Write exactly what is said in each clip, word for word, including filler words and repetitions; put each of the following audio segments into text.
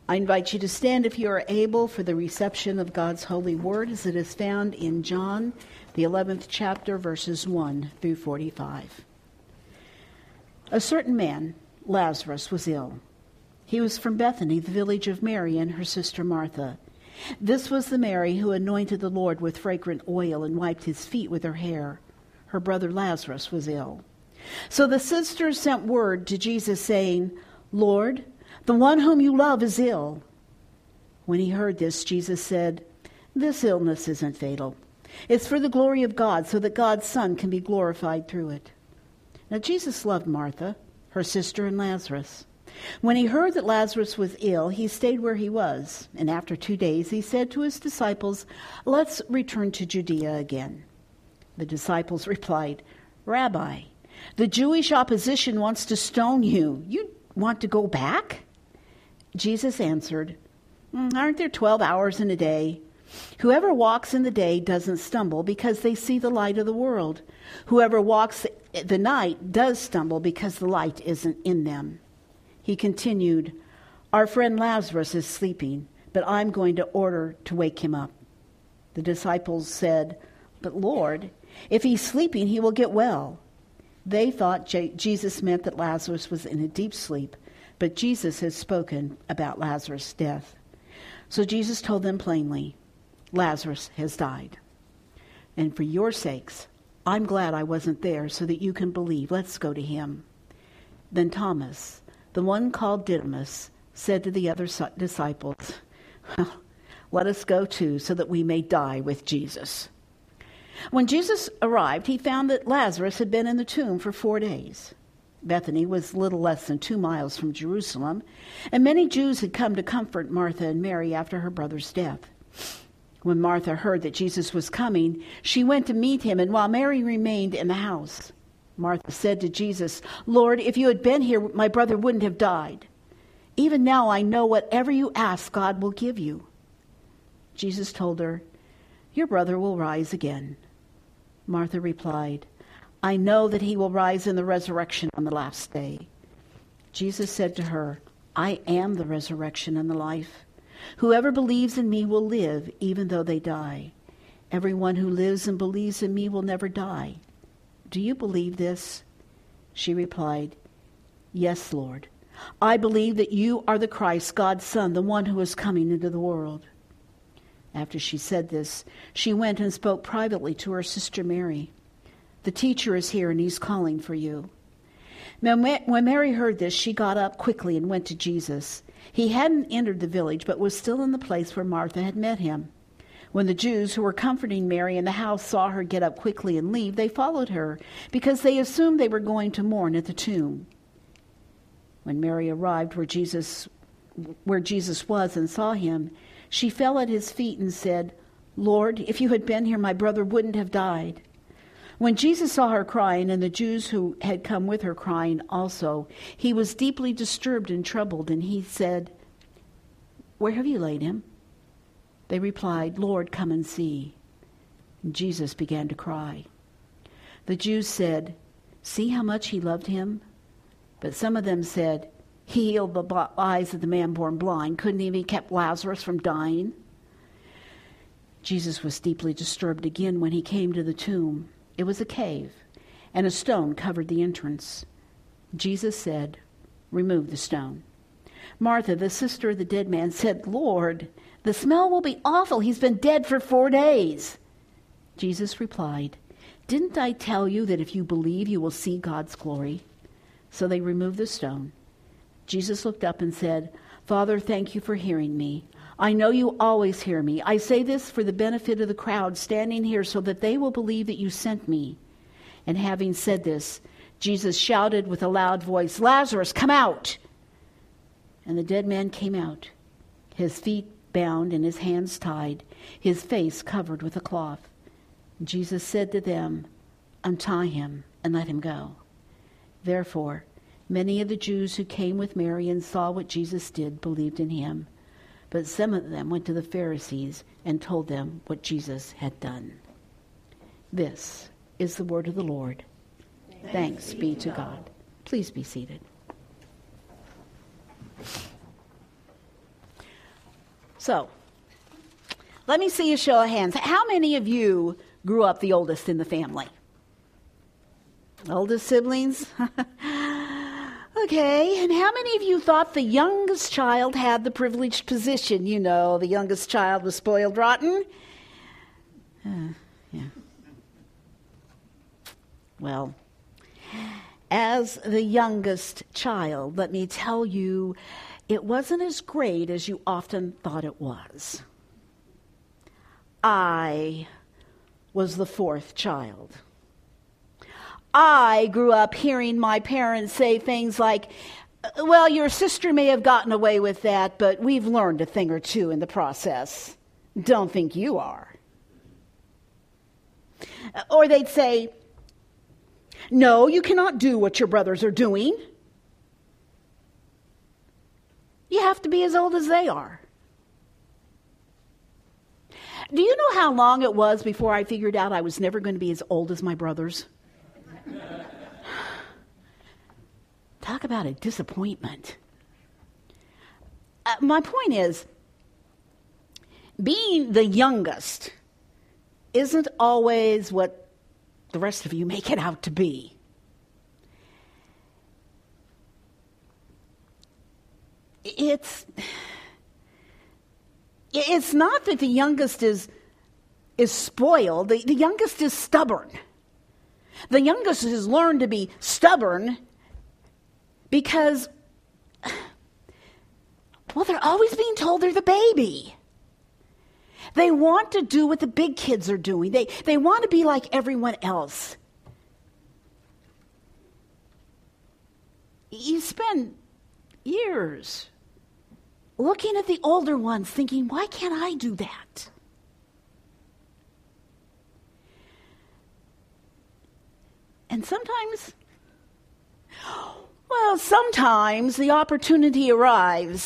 I invite you to stand if you are able for the reception of God's holy word as it is found in John, the eleventh chapter, verses one through forty-five. A certain man, Lazarus, was ill. He was from Bethany, the village of Mary and her sister Martha. This was the Mary who anointed the Lord with fragrant oil and wiped his feet with her hair. Her brother Lazarus was ill. So the sisters sent word to Jesus saying, "Lord, the one whom you love is ill." When he heard this, Jesus said, "This illness isn't fatal. It's for the glory of God, so that God's Son can be glorified through it." Now Jesus loved Martha, her sister, and Lazarus. When he heard that Lazarus was ill, he stayed where he was. And after two days, he said to his disciples, "Let's return to Judea again." The disciples replied, "Rabbi, the Jewish opposition wants to stone you. You want to go back?" Jesus answered, "Aren't there twelve hours in a day? Whoever walks in the day doesn't stumble because they see the light of the world. Whoever walks the night does stumble because the light isn't in them." He continued, "Our friend Lazarus is sleeping, but I'm going to order to wake him up." The disciples said, "But Lord, if he's sleeping, he will get well." They thought J- Jesus meant that Lazarus was in a deep sleep, but Jesus had spoken about Lazarus' death. So Jesus told them plainly, "Lazarus has died. And for your sakes, I'm glad I wasn't there so that you can believe. Let's go to him." Then Thomas, the one called Didymus, said to the other disciples, "Well, let us go too, so that we may die with Jesus." When Jesus arrived, he found that Lazarus had been in the tomb for four days. Bethany was little less than two miles from Jerusalem, and many Jews had come to comfort Martha and Mary after her brother's death. When Martha heard that Jesus was coming, she went to meet him, and while Mary remained in the house, Martha said to Jesus, "Lord, if you had been here, my brother wouldn't have died. Even now I know whatever you ask, God will give you." Jesus told her, "Your brother will rise again." Martha replied, "I know that he will rise in the resurrection on the last day." Jesus said to her, "I am the resurrection and the life. Whoever believes in me will live even though they die. Everyone who lives and believes in me will never die. Do you believe this?" She replied, "Yes, Lord. I believe that you are the Christ, God's Son, the one who is coming into the world." After she said this, she went and spoke privately to her sister Mary. "The teacher is here and he's calling for you." Now, when Mary heard this, she got up quickly and went to Jesus. He hadn't entered the village, but was still in the place where Martha had met him. When the Jews who were comforting Mary in the house saw her get up quickly and leave, they followed her because they assumed they were going to mourn at the tomb. When Mary arrived where Jesus, where Jesus was and saw him, she fell at his feet and said, "Lord, if you had been here, my brother wouldn't have died." When Jesus saw her crying, and the Jews who had come with her crying also, he was deeply disturbed and troubled, and he said, "Where have you laid him?" They replied, "Lord, come and see." And Jesus began to cry. The Jews said, "See how much he loved him?" But some of them said, "He healed the eyes of the man born blind. Couldn't he have kept Lazarus from dying?" Jesus was deeply disturbed again when he came to the tomb. It was a cave, and a stone covered the entrance. Jesus said, "Remove the stone." Martha, the sister of the dead man, said, "Lord, the smell will be awful. He's been dead for four days." Jesus replied, "Didn't I tell you that if you believe, you will see God's glory?" So they removed the stone. Jesus looked up and said, "Father, thank you for hearing me. I know you always hear me. I say this for the benefit of the crowd standing here so that they will believe that you sent me." And having said this, Jesus shouted with a loud voice, "Lazarus, come out!" And the dead man came out, his feet bound and his hands tied, his face covered with a cloth. Jesus said to them, "Untie him and let him go." Therefore, many of the Jews who came with Mary and saw what Jesus did believed in him. But some of them went to the Pharisees and told them what Jesus had done. This is the word of the Lord. Thanks, Thanks be to God. God. Please be seated. So, let me see a show of hands. How many of you grew up the oldest in the family? Oldest siblings? Okay, and how many of you thought the youngest child had the privileged position? You know, the youngest child was spoiled rotten? Uh, yeah. Well, as the youngest child, let me tell you, it wasn't as great as you often thought it was. I was the fourth child. I grew up hearing my parents say things like, well, your sister may have gotten away with that, but we've learned a thing or two in the process. Don't think you are. Or they'd say, no, you cannot do what your brothers are doing. You have to be as old as they are. Do you know how long it was before I figured out I was never going to be as old as my brothers? Talk about a disappointment. Uh, my point is, being the youngest isn't always what the rest of you make it out to be. It's it's not that the youngest is is spoiled. The, the youngest is stubborn. The youngest has learned to be stubborn because, well, they're always being told they're the baby. They want to do what the big kids are doing. They, they want to be like everyone else. You spend years looking at the older ones thinking, why can't I do that? And sometimes, well, sometimes the opportunity arrives.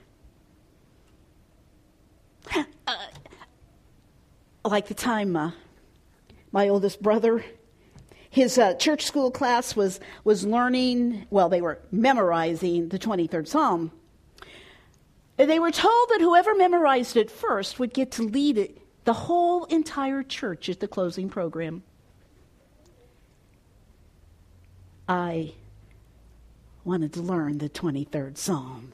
Uh, like the time uh, my oldest brother, his uh, church school class was, was learning, well, they were memorizing the twenty-third Psalm. They were told that whoever memorized it first would get to lead it, the whole entire church at the closing program. I wanted to learn the twenty-third Psalm.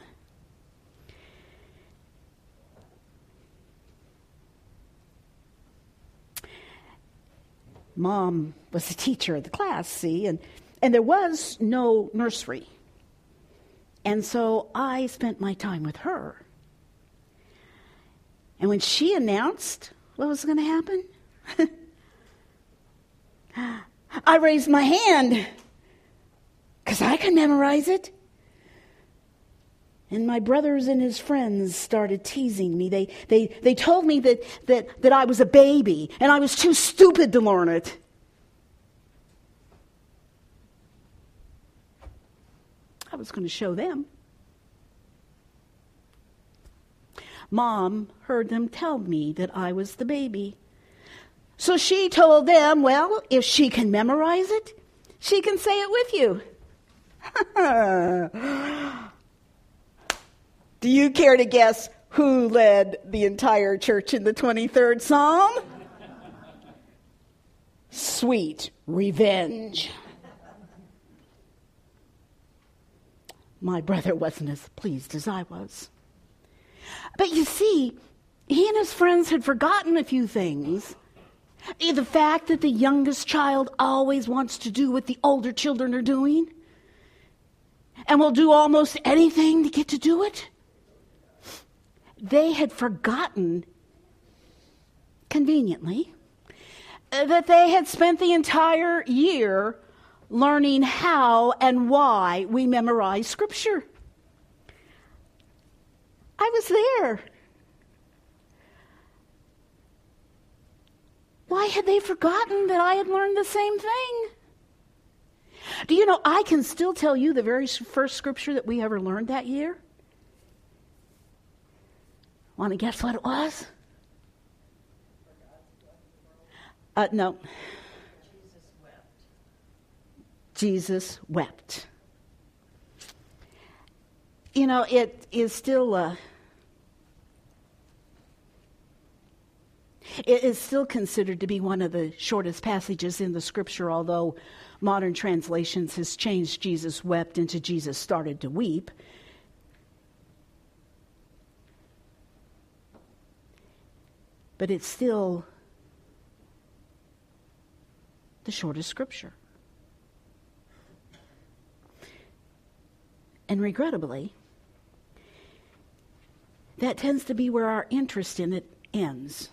Mom was the teacher of the class, see, and, and there was no nursery. And so I spent my time with her. And when she announced what was going to happen, I raised my hand because I could memorize it. And my brothers and his friends started teasing me. They they they told me that, that, that I was a baby and I was too stupid to learn it. I was going to show them. Mom heard them tell me that I was the baby. So she told them, well, if she can memorize it, she can say it with you. Do you care to guess who led the entire church in the twenty-third Psalm? Sweet revenge. My brother wasn't as pleased as I was. But you see, he and his friends had forgotten a few things. The fact that the youngest child always wants to do what the older children are doing and will do almost anything to get to do it. They had forgotten, conveniently, that they had spent the entire year learning how and why we memorize Scripture. I was there. Why had they forgotten that I had learned the same thing? Do you know, I can still tell you the very first Scripture that we ever learned that year? Want to guess what it was? Uh, no. Jesus wept. Jesus wept. You know, it is still, uh, It is still considered to be one of the shortest passages in the scripture, although modern translations has changed Jesus wept into Jesus started to weep. But it's still the shortest scripture. And regrettably, that tends to be where our interest in it ends.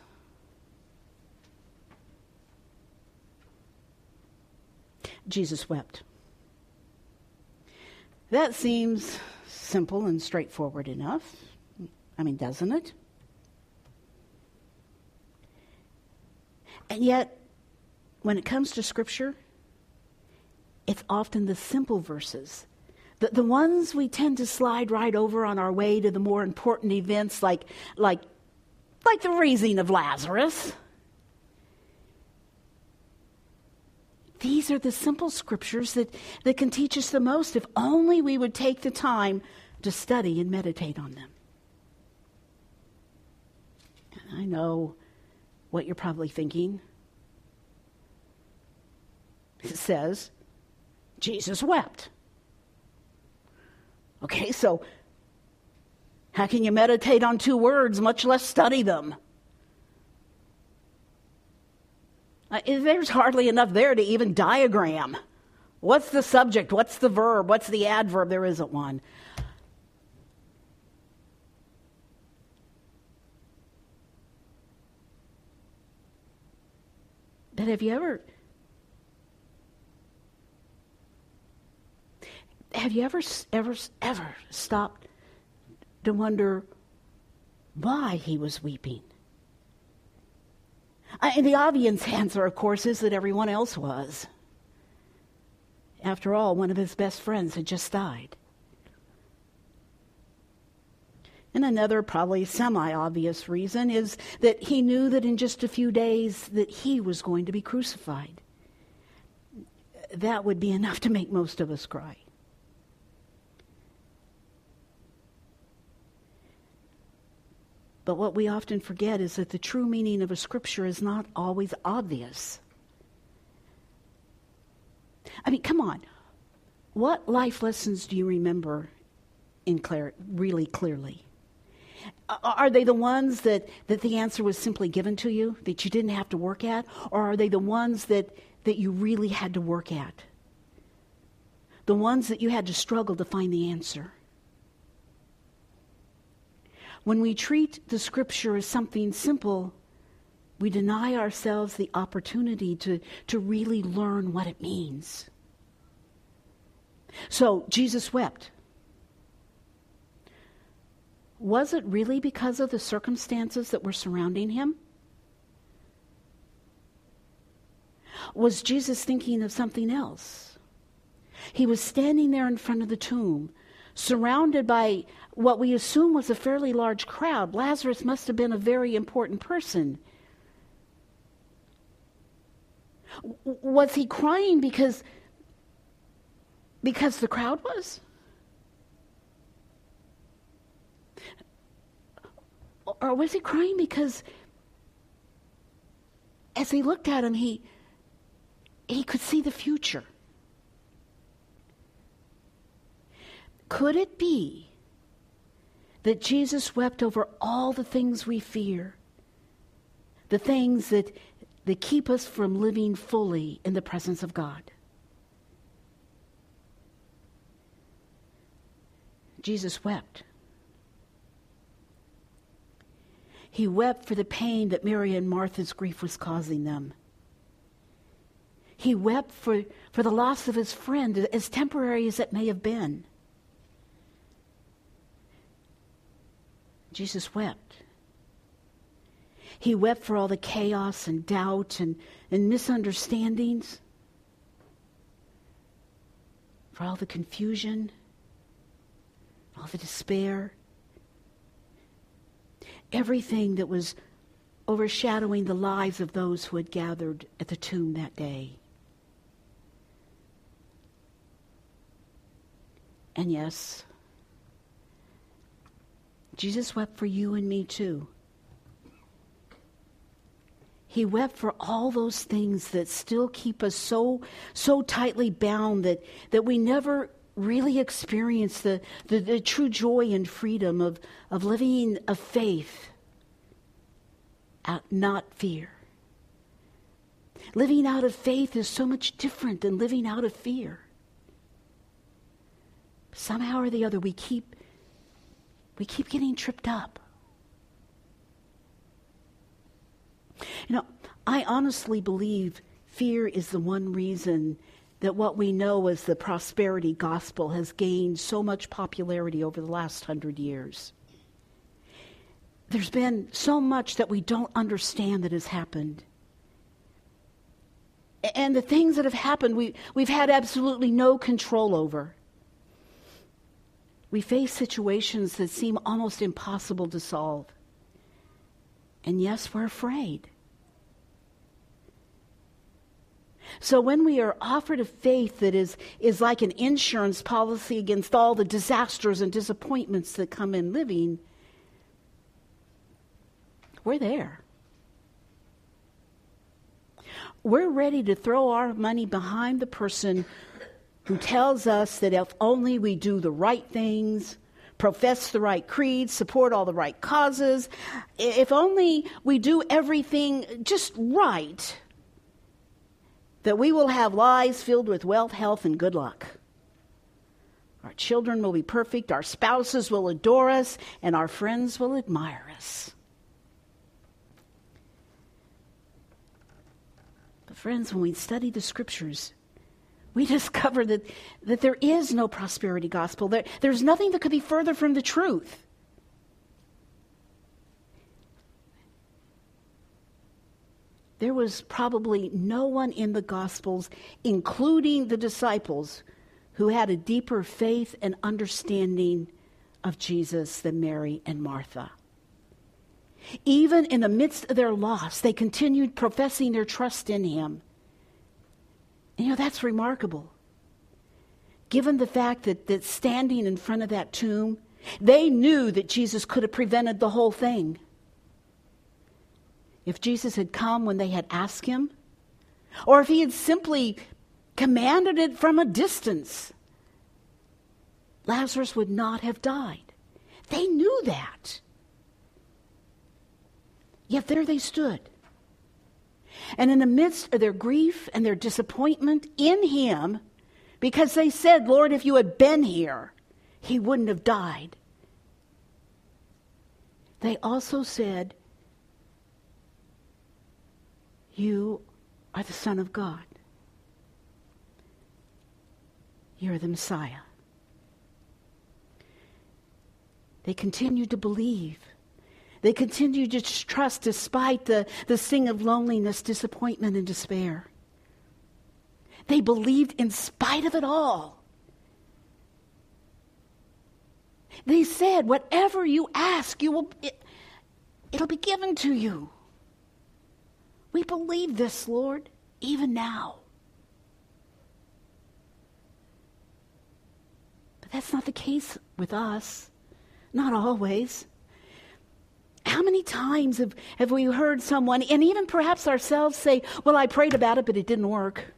Jesus wept. That seems simple and straightforward enough. I mean, doesn't it? And yet, when it comes to Scripture, it's often the simple verses, the, the ones we tend to slide right over on our way to the more important events like, like, like the raising of Lazarus. These are the simple scriptures that, that can teach us the most if only we would take the time to study and meditate on them. I know what you're probably thinking. It says, Jesus wept. Okay, so how can you meditate on two words, much less study them? Uh, there's hardly enough there to even diagram. What's the subject? What's the verb? What's the adverb? There isn't one. But have you ever have you ever ever ever stopped to wonder why he was weeping? And the obvious answer, of course, is that everyone else was. After all, one of his best friends had just died. And another, probably semi-obvious reason is that he knew that in just a few days that he was going to be crucified. That would be enough to make most of us cry. But what we often forget is that the true meaning of a scripture is not always obvious. I mean, come on. What life lessons do you remember in clear, really clearly? Are they the ones that, that the answer was simply given to you, that you didn't have to work at? Or are they the ones that, that you really had to work at? The ones that you had to struggle to find the answer? When we treat the scripture as something simple, we deny ourselves the opportunity to, to really learn what it means. So, Jesus wept. Was it really because of the circumstances that were surrounding him? Was Jesus thinking of something else? He was standing there in front of the tomb, surrounded by what we assume was a fairly large crowd. Lazarus must have been a very important person. W- was he crying because, because the crowd was? Or was he crying because as he looked at him, he, he could see the future? Could it be that Jesus wept over all the things we fear, the things that, that keep us from living fully in the presence of God? Jesus wept. He wept for the pain that Mary and Martha's grief was causing them. He wept for, for the loss of his friend, as temporary as it may have been. Jesus wept. He wept for all the chaos and doubt and, and misunderstandings, for all the confusion, all the despair, everything that was overshadowing the lives of those who had gathered at the tomb that day. And yes, Jesus wept for you and me too. He wept for all those things that still keep us so so tightly bound that, that we never really experience the, the, the true joy and freedom of, of living a faith, out, not fear. Living out of faith is so much different than living out of fear. Somehow or the other, we keep we keep getting tripped up. You know, I honestly believe fear is the one reason that what we know as the prosperity gospel has gained so much popularity over the last hundred years. There's been so much that we don't understand that has happened. And the things that have happened, we, we've had absolutely no control over. We face situations that seem almost impossible to solve. And yes, we're afraid. So when we are offered a faith that is, is like an insurance policy against all the disasters and disappointments that come in living, we're there. We're ready to throw our money behind the person who tells us that if only we do the right things, profess the right creed, support all the right causes, if only we do everything just right, that we will have lives filled with wealth, health, and good luck. Our children will be perfect, our spouses will adore us, and our friends will admire us. But friends, when we study the scriptures, we discover that, that there is no prosperity gospel. There, there's nothing that could be further from the truth. There was probably no one in the Gospels, including the disciples, who had a deeper faith and understanding of Jesus than Mary and Martha. Even in the midst of their loss, they continued professing their trust in him. And, you know, that's remarkable. Given the fact that, that standing in front of that tomb, they knew that Jesus could have prevented the whole thing. If Jesus had come when they had asked him, or if he had simply commanded it from a distance, Lazarus would not have died. They knew that. Yet there they stood. And in the midst of their grief and their disappointment in him, because they said, Lord, if you had been here, he wouldn't have died. They also said, you are the Son of God. You're the Messiah. They continued to believe. They continued to trust despite the, the sting of loneliness, disappointment, and despair. They believed in spite of it all. They said, whatever you ask, you will, it, it'll be given to you. We believe this, Lord, even now. But that's not the case with us. Not always. How many times have, have we heard someone, and even perhaps ourselves, say, well, I prayed about it, but it didn't work.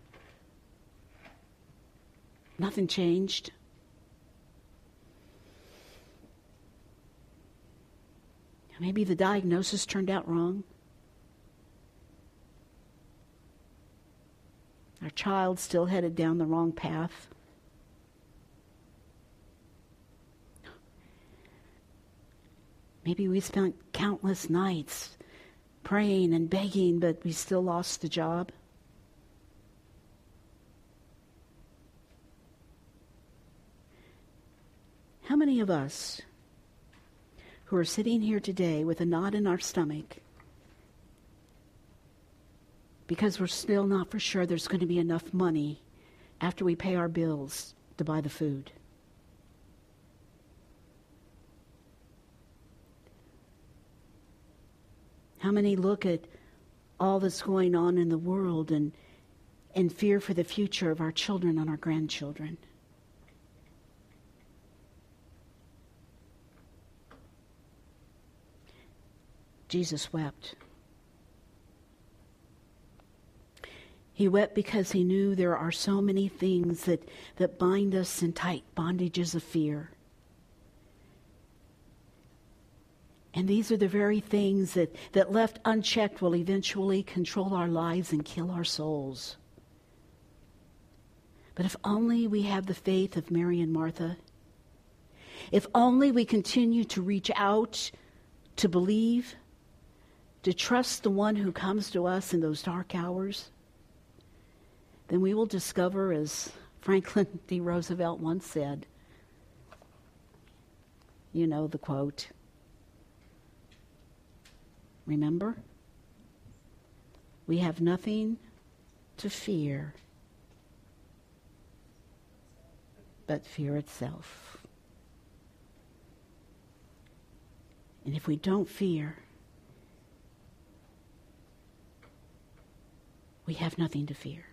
Nothing changed. Maybe the diagnosis turned out wrong. Our child still headed down the wrong path. Maybe we spent countless nights praying and begging, but we still lost the job. How many of us who are sitting here today with a knot in our stomach because we're still not for sure there's going to be enough money after we pay our bills to buy the food? How many look at all that's going on in the world and, and fear for the future of our children and our grandchildren? Jesus wept. He wept because he knew there are so many things that, that bind us in tight bondages of fear. And these are the very things that, that left unchecked will eventually control our lives and kill our souls. But if only we have the faith of Mary and Martha, if only we continue to reach out, to believe, to trust the one who comes to us in those dark hours, then we will discover, as Franklin D. Roosevelt once said, you know the quote, remember, we have nothing to fear but fear itself. And if we don't fear, we have nothing to fear.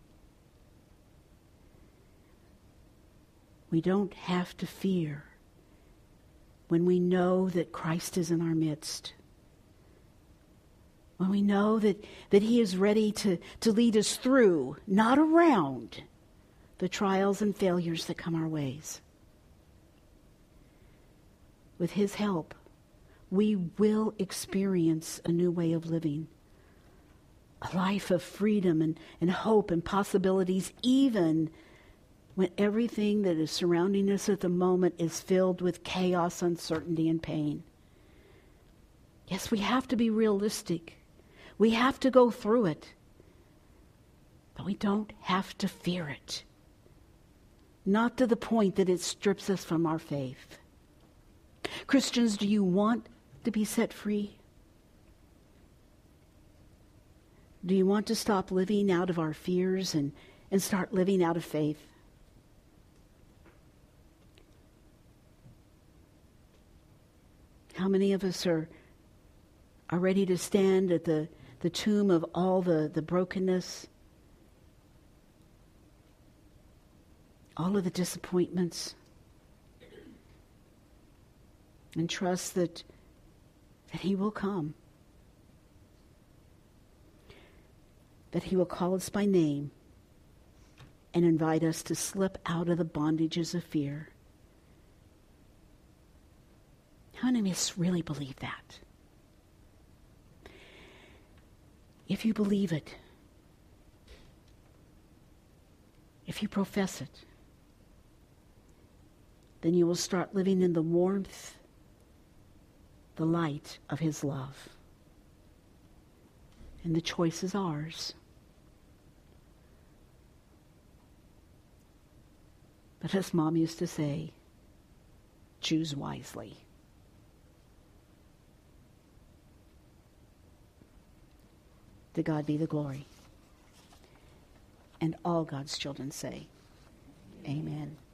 We don't have to fear when we know that Christ is in our midst. When we know that, that he is ready to, to lead us through, not around, the trials and failures that come our ways. With his help, we will experience a new way of living. A life of freedom and, and hope and possibilities, even when everything that is surrounding us at the moment is filled with chaos, uncertainty, and pain. Yes, we have to be realistic. We have to go through it. But we don't have to fear it. Not to the point that it strips us from our faith. Christians, do you want to be set free? Do you want to stop living out of our fears and, and start living out of faith? How many of us are, are ready to stand at the, the tomb of all the, the brokenness, all of the disappointments, and trust that, that he will come, that he will call us by name and invite us to slip out of the bondages of fear? How many of us really believe that? If you believe it, if you profess it, then you will start living in the warmth, the light of his love. And the choice is ours. But as Mom used to say, choose wisely. To God be the glory. And all God's children say, amen.